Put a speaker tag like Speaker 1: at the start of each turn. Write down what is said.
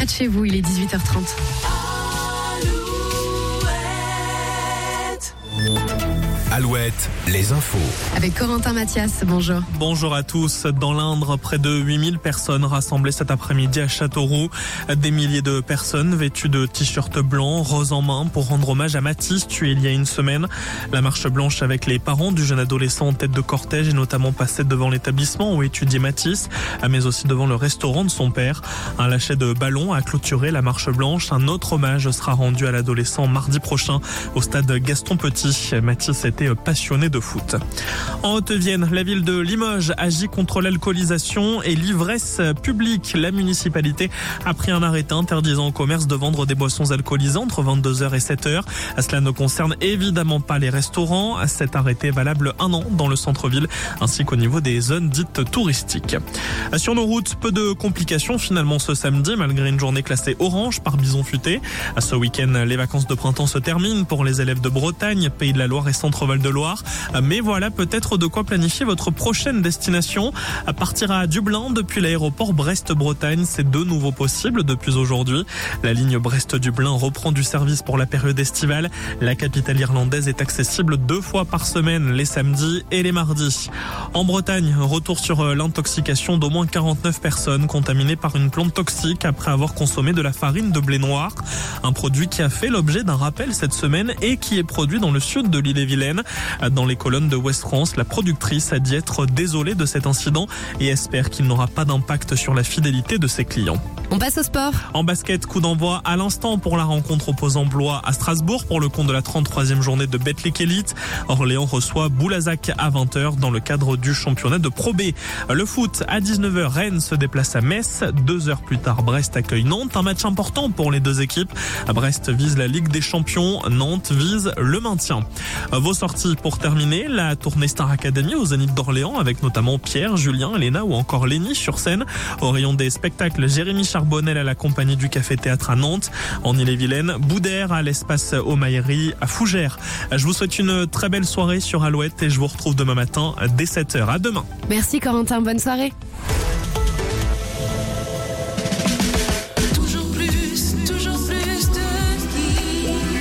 Speaker 1: de chez vous, il est 18h30.
Speaker 2: Alouette, les infos.
Speaker 1: Avec Corentin Mathias, bonjour.
Speaker 3: Bonjour à tous. Dans l'Indre, près de 8000 personnes rassemblées cet après-midi à Châteauroux. Des milliers de personnes vêtues de t-shirts blancs, roses en main, pour rendre hommage à Mathis, tué il y a une semaine. La marche blanche avec les parents du jeune adolescent en tête de cortège est notamment passée devant l'établissement où étudiait Mathis, mais aussi devant le restaurant de son père. Un lâcher de ballon a clôturé la marche blanche. Un autre hommage sera rendu à l'adolescent mardi prochain au stade Gaston Petit. Mathis était passionné de foot. En Haute-Vienne, la ville de Limoges agit contre l'alcoolisation et l'ivresse publique. La municipalité a pris un arrêté interdisant au commerce de vendre des boissons alcoolisées entre 22h et 7h. Cela ne concerne évidemment pas les restaurants. Cet arrêté est valable 1 an dans le centre-ville ainsi qu'au niveau des zones dites touristiques. Sur nos routes, peu de complications finalement ce samedi malgré une journée classée orange par Bison Futé. Ce week-end, les vacances de printemps se terminent pour les élèves de Bretagne, Pays de la Loire et Centre-Val de Loire. Mais voilà peut-être de quoi planifier votre prochaine destination. À partir à Dublin depuis l'aéroport Brest-Bretagne, c'est de nouveau possible depuis aujourd'hui. La ligne Brest-Dublin reprend du service pour la période estivale. La capitale irlandaise est accessible 2 fois par semaine, les samedis et les mardis. En Bretagne, retour sur l'intoxication d'au moins 49 personnes contaminées par une plante toxique après avoir consommé de la farine de blé noir. Un produit qui a fait l'objet d'un rappel cette semaine et qui est produit dans le sud de l'Ille-et-Vilaine. Dans les colonnes de Ouest France, la productrice a dit être désolée de cet incident et espère qu'il n'aura pas d'impact sur la fidélité de ses clients.
Speaker 1: On passe au sport.
Speaker 3: En basket, coup d'envoi à l'instant pour la rencontre opposant Blois à Strasbourg pour le compte de la 33e journée de Betclic Elite. Orléans reçoit Boulazac à 20h dans le cadre du championnat de Pro B. Le foot, à 19h, Rennes se déplace à Metz. 2 heures plus tard, Brest accueille Nantes. Un match important pour les deux équipes. Brest vise la Ligue des Champions. Nantes vise le maintien. Vos sorties pour terminer, la tournée Star Academy au Zénith d'Orléans avec notamment Pierre, Julien, Léna ou encore Lénie sur scène. Au rayon des spectacles, Jérémy Charbonnel à la compagnie du Café Théâtre à Nantes. En Ille-et-Vilaine, Boudère à l'espace Aumaillerie à Fougères. Je vous souhaite une très belle soirée sur Alouette et je vous retrouve demain matin dès 7h. À demain.
Speaker 1: Merci Corentin, bonne soirée.